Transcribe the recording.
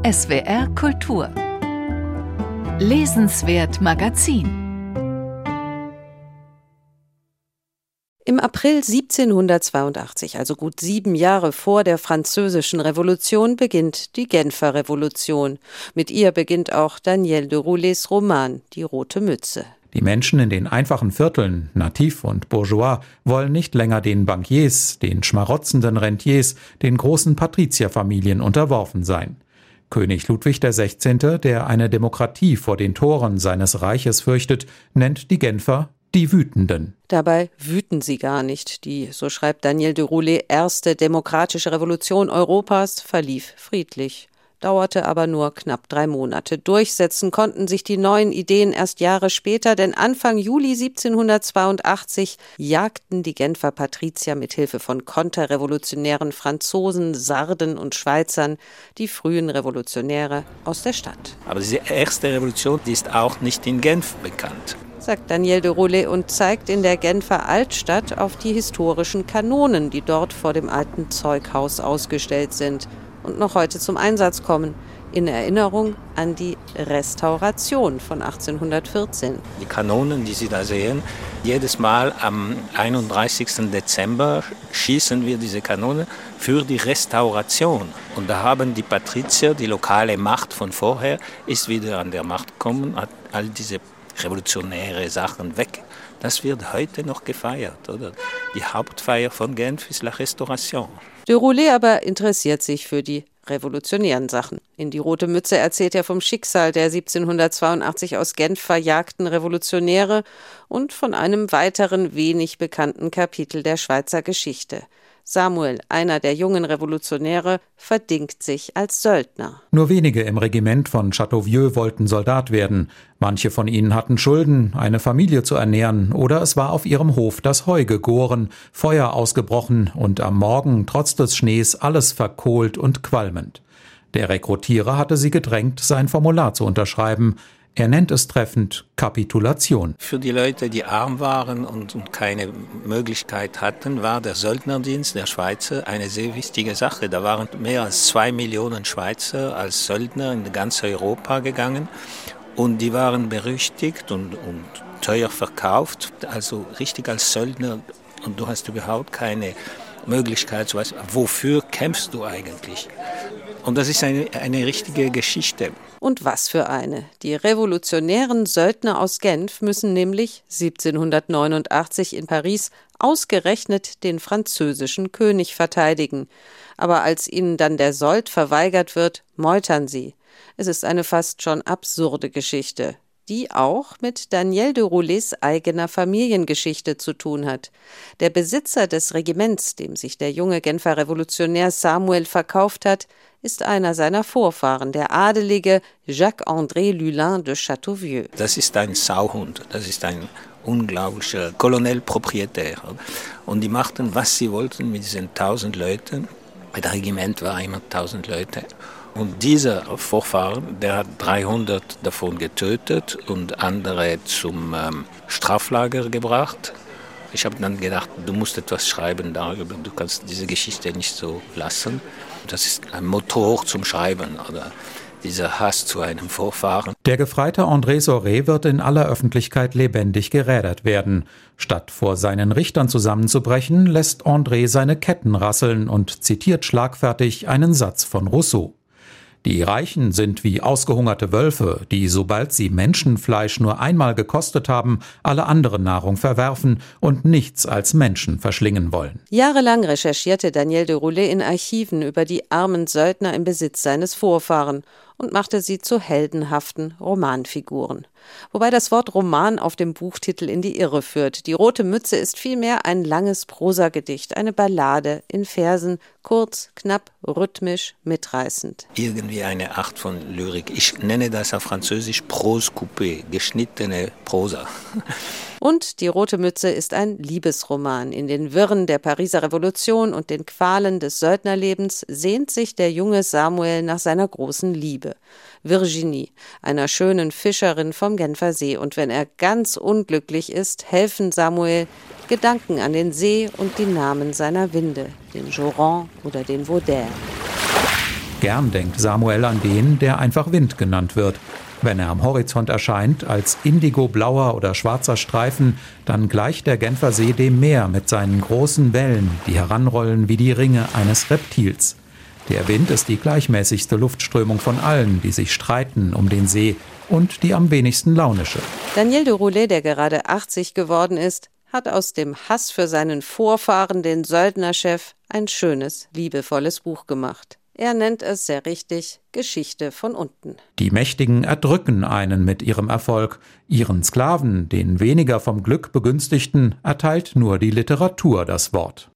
SWR Kultur. Lesenswert Magazin. Im April 1782, also gut 7 Jahre vor der Französischen Revolution, beginnt die Genfer Revolution. Mit ihr beginnt auch Daniel de Rouleys Roman »Die rote Mütze«. Die Menschen in den einfachen Vierteln, nativ und bourgeois, wollen nicht länger den Bankiers, den schmarotzenden Rentiers, den großen Patrizierfamilien unterworfen sein. König Ludwig XVI., der eine Demokratie vor den Toren seines Reiches fürchtet, nennt die Genfer die Wütenden. Dabei wüten sie gar nicht. Die, so schreibt Daniel de Roulet, erste demokratische Revolution Europas verlief friedlich. Dauerte aber nur knapp 3 Monate. Durchsetzen konnten sich die neuen Ideen erst Jahre später, denn Anfang Juli 1782 jagten die Genfer Patrizier mit Hilfe von konterrevolutionären Franzosen, Sarden und Schweizern die frühen Revolutionäre aus der Stadt. Aber diese erste Revolution, die ist auch nicht in Genf bekannt, sagt Daniel de Roulet und zeigt in der Genfer Altstadt auf die historischen Kanonen, die dort vor dem alten Zeughaus ausgestellt sind und noch heute zum Einsatz kommen, in Erinnerung an die Restauration von 1814. Die Kanonen, die Sie da sehen, jedes Mal am 31. Dezember schießen wir diese Kanonen für die Restauration. Und da haben die Patrizier, die lokale Macht von vorher, ist wieder an der Macht gekommen, hat all diese revolutionäre Sachen weg. Das wird heute noch gefeiert, oder? Die Hauptfeier von Genf ist La Restauration. De Roulet aber interessiert sich für die revolutionären Sachen. In »Die rote Mütze« erzählt er vom Schicksal der 1782 aus Genf verjagten Revolutionäre und von einem weiteren wenig bekannten Kapitel der Schweizer Geschichte. Samuel, einer der jungen Revolutionäre, verdingt sich als Söldner. Nur wenige im Regiment von Châteauvieux wollten Soldat werden. Manche von ihnen hatten Schulden, eine Familie zu ernähren, oder es war auf ihrem Hof das Heu gegoren, Feuer ausgebrochen und am Morgen trotz des Schnees alles verkohlt und qualmend. Der Rekrutierer hatte sie gedrängt, sein Formular zu unterschreiben. Er nennt es treffend Kapitulation. Für die Leute, die arm waren und keine Möglichkeit hatten, war der Söldnerdienst der Schweizer eine sehr wichtige Sache. Da waren mehr als 2 Millionen Schweizer als Söldner in ganz Europa gegangen und die waren berüchtigt und teuer verkauft, also richtig als Söldner, und du hast überhaupt keine Möglichkeit zu wissen, wofür kämpfst du eigentlich? Und das ist eine richtige Geschichte. Und was für eine. Die revolutionären Söldner aus Genf müssen nämlich 1789 in Paris ausgerechnet den französischen König verteidigen. Aber als ihnen dann der Sold verweigert wird, meutern sie. Es ist eine fast schon absurde Geschichte, die auch mit Daniel de Roulets eigener Familiengeschichte zu tun hat. Der Besitzer des Regiments, dem sich der junge Genfer Revolutionär Samuel verkauft hat, ist einer seiner Vorfahren, der adelige Jacques-André Lulin de Châteauvieux. Das ist ein Sauhund, das ist ein unglaublicher Colonel-Proprietär. Und die machten, was sie wollten mit diesen 1000 Leuten. Das Regiment war immer 1000 Leute. Und dieser Vorfahren, der hat 300 davon getötet und andere zum Straflager gebracht. Ich habe dann gedacht, du musst etwas schreiben darüber, du kannst diese Geschichte nicht so lassen. Das ist ein Motor zum Schreiben, oder dieser Hass zu einem Vorfahren. Der Gefreite André Soré wird in aller Öffentlichkeit lebendig gerädert werden. Statt vor seinen Richtern zusammenzubrechen, lässt André seine Ketten rasseln und zitiert schlagfertig einen Satz von Rousseau. Die Reichen sind wie ausgehungerte Wölfe, die, sobald sie Menschenfleisch nur einmal gekostet haben, alle andere Nahrung verwerfen und nichts als Menschen verschlingen wollen. Jahrelang recherchierte Daniel de Roulet in Archiven über die armen Söldner im Besitz seines Vorfahren und machte sie zu heldenhaften Romanfiguren. Wobei das Wort Roman auf dem Buchtitel in die Irre führt. Die rote Mütze ist vielmehr ein langes Prosagedicht, eine Ballade in Versen, kurz, knapp, rhythmisch, mitreißend. Irgendwie eine Art von Lyrik. Ich nenne das auf Französisch Prose coupée, geschnittene Prosa. Und Die rote Mütze ist ein Liebesroman. In den Wirren der Pariser Revolution und den Qualen des Söldnerlebens sehnt sich der junge Samuel nach seiner großen Liebe, Virginie, einer schönen Fischerin vom Genfer See. Und wenn er ganz unglücklich ist, helfen Samuel Gedanken an den See und die Namen seiner Winde, den Joran oder den Vaudère. Gern denkt Samuel an den, der einfach Wind genannt wird. Wenn er am Horizont erscheint, als indigoblauer oder schwarzer Streifen, dann gleicht der Genfersee dem Meer mit seinen großen Wellen, die heranrollen wie die Ringe eines Reptils. Der Wind ist die gleichmäßigste Luftströmung von allen, die sich streiten um den See, und die am wenigsten launische. Daniel de Roulet, der gerade 80 geworden ist, hat aus dem Hass für seinen Vorfahren, den Söldnerchef, ein schönes, liebevolles Buch gemacht. Er nennt es sehr richtig Geschichte von unten. Die Mächtigen erdrücken einen mit ihrem Erfolg. Ihren Sklaven, den weniger vom Glück Begünstigten, erteilt nur die Literatur das Wort.